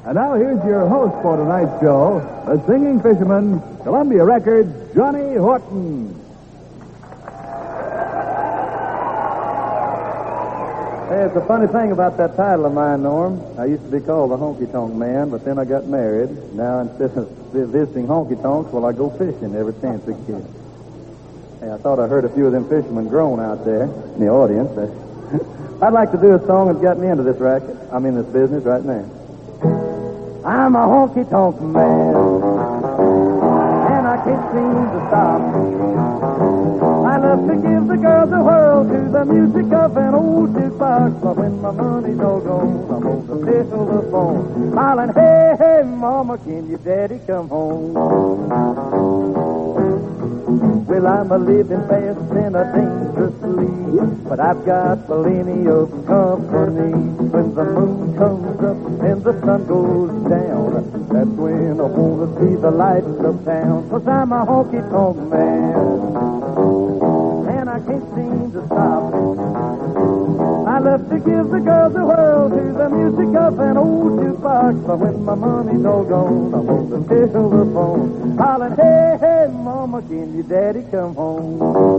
And now here's your host for tonight's show, the singing fisherman, Columbia Records, Johnny Horton. Hey, it's a funny thing about that title of mine, Norm. I used to be called the Honky Tonk Man, but then I got married. Now, instead of visiting honky tonks, well, I go fishing every chance I get. Hey, I thought I heard a few of them fishermen groan out there in the audience. I'd like to do a song that's got me into this this business right now. I'm a honky tonk man, and I can't seem to stop. I love to give the girls the world to the music of an old jukebox. But when my money's all gone, I'm on the fiddle the phone, hollering, hey, hey, mama, can your daddy come home? Well, I'm a living fast and a dangerously, but I've got plenty of company. When the moon comes up and the sun goes down, that's when I want to see the lights of town. 'Cause I'm a honky-tonk man, and I can't seem to stop. I love to give the girls the world to the music of an old jukebox. But when my money's all gone, I'm on the fiddle the phone, hollering, hey, hey, mama, can your daddy come home?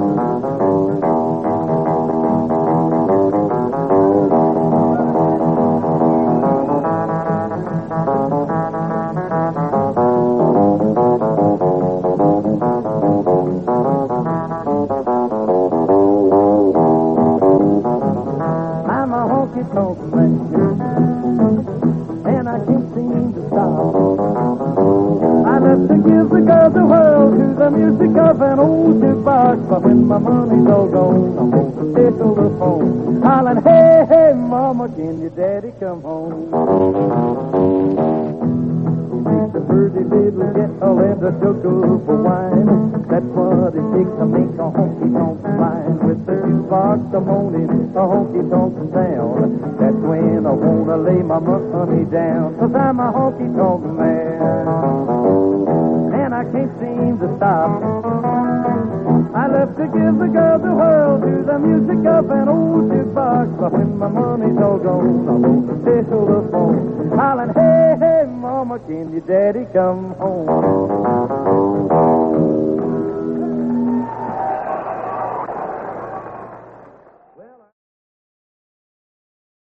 And I can't seem to stop. I love to give the girls the world to the music of an old jukebox. But when my money's all gone, I'm on the fiddle the phone, hollering, hey, hey, mama, can your daddy come home? The pretty little girl and a jug of wine, that's what it takes to make a honky-tonk fine. With the jukebox the morning, a honky-tonk down, that's when I wanna lay my money down. 'Cause I'm a honky-tonk man, and I can't seem to stop. I love to give the girls the world to the music of an old jukebox. But when my money's all gone, I'm on the fiddle the phone, hollering, hey, hey, mama, can your daddy come home?